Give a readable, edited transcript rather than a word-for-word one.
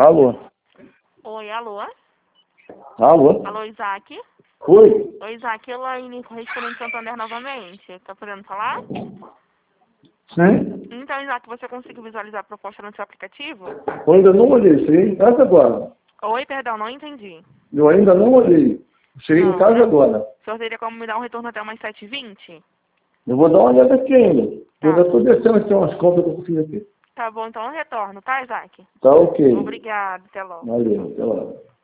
Alô? Oi, alô? Alô? Alô, Isaac? Oi? Oi, Isaac, Elaine, correspondente Santander novamente. Tá podendo falar? Sim? Então, Isaac, você conseguiu visualizar a proposta no seu aplicativo? Eu ainda não olhei. Cheguei em casa agora. Oi, perdão, não entendi. Eu ainda não olhei. Cheguei em Não, casa né? agora. O senhor teria como me dar um retorno até umas 7h20? Eu vou dar uma olhada aqui ainda. Eu Tá. ainda estou descendo aqui umas compras que eu fiz aqui. Tá bom, então eu retorno, tá, Isaac? Tá ok. Obrigado, até logo. Valeu, até lá.